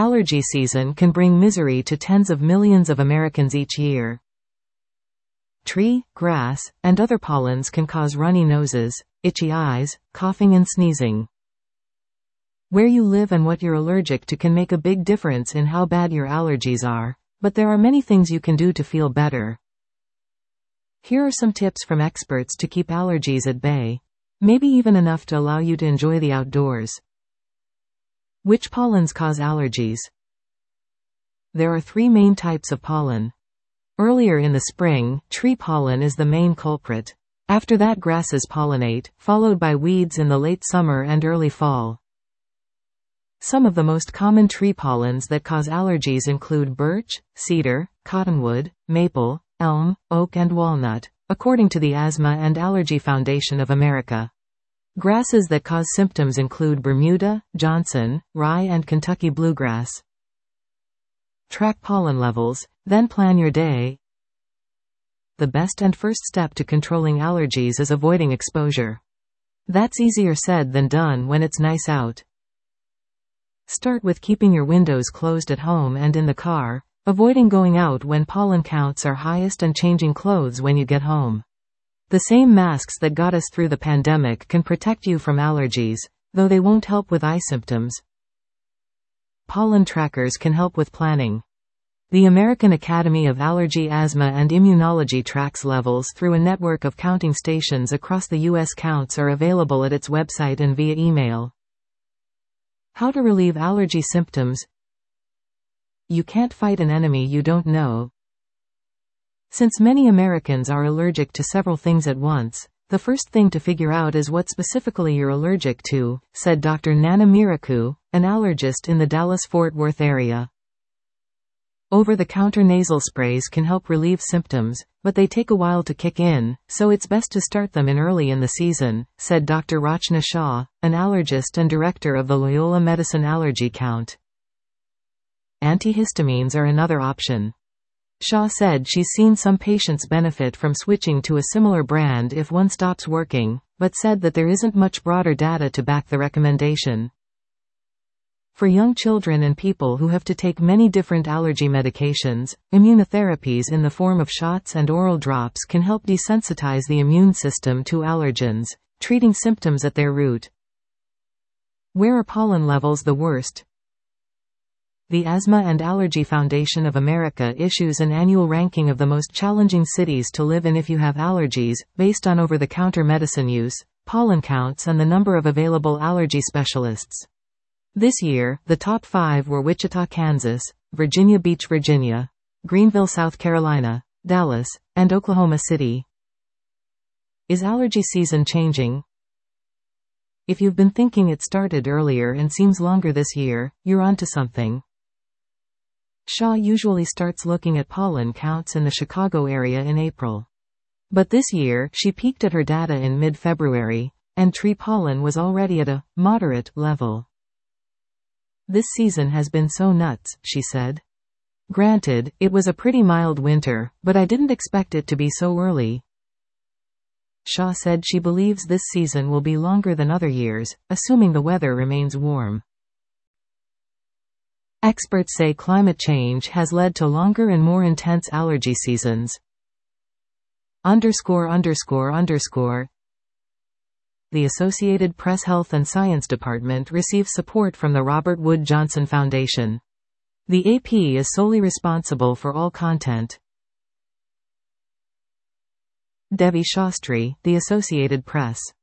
Allergy season can bring misery to tens of millions of Americans each year. Tree, grass, and other pollens can cause runny noses, itchy eyes, coughing and sneezing. Where you live and what you're allergic to can make a big difference in how bad your allergies are, but there are many things you can do to feel better. Here are some tips from experts to keep allergies at bay, maybe even enough to allow you to enjoy the outdoors. Which pollens cause allergies? There are three main types of pollen. Earlier in the spring, tree pollen is the main culprit. After that, grasses pollinate, followed by weeds in the late summer and early fall. Some of the most common tree pollens that cause allergies include birch, cedar, cottonwood, maple, elm, oak and walnut, according to the Asthma and Allergy Foundation of America. Grasses that cause symptoms include Bermuda, Johnson, rye and Kentucky bluegrass. Track pollen levels, then plan your day. The best and first step to controlling allergies is avoiding exposure. That's easier said than done when it's nice out. Start with keeping your windows closed at home and in the car, avoiding going out when pollen counts are highest and changing clothes when you get home. The same masks that got us through the pandemic can protect you from allergies, though they won't help with eye symptoms. Pollen trackers can help with planning. The American Academy of Allergy, Asthma and Immunology tracks levels through a network of counting stations across the U.S. Counts are available at its website and via email. How to relieve allergy symptoms? You can't fight an enemy you don't know. Since many Americans are allergic to several things at once, the first thing to figure out is what specifically you're allergic to, said Dr. Nana Miraku, an allergist in the Dallas-Fort Worth area. Over-the-counter nasal sprays can help relieve symptoms, but they take a while to kick in, so it's best to start them in early in the season, said Dr. Rachna Shah, an allergist and director of the Loyola Medicine Allergy Count. Antihistamines are another option. Shah said she's seen some patients benefit from switching to a similar brand if one stops working, but said that there isn't much broader data to back the recommendation. For young children and people who have to take many different allergy medications, immunotherapies in the form of shots and oral drops can help desensitize the immune system to allergens, treating symptoms at their root. Where are pollen levels the worst? The Asthma and Allergy Foundation of America issues an annual ranking of the most challenging cities to live in if you have allergies, based on over-the-counter medicine use, pollen counts and the number of available allergy specialists. This year, the top 5 were Wichita, Kansas, Virginia Beach, Virginia, Greenville, South Carolina, Dallas, and Oklahoma City. Is allergy season changing? If you've been thinking it started earlier and seems longer this year, you're onto something. Shah usually starts looking at pollen counts in the Chicago area in April. But this year, she peeked at her data in mid-February, and tree pollen was already at a moderate level. This season has been so nuts, she said. Granted, it was a pretty mild winter, but I didn't expect it to be so early. Shah said she believes this season will be longer than other years, assuming the weather remains warm. Experts say climate change has led to longer and more intense allergy seasons. The Associated Press Health and Science Department receives support from the Robert Wood Johnson Foundation. The AP is solely responsible for all content. Devi Shastri, The Associated Press.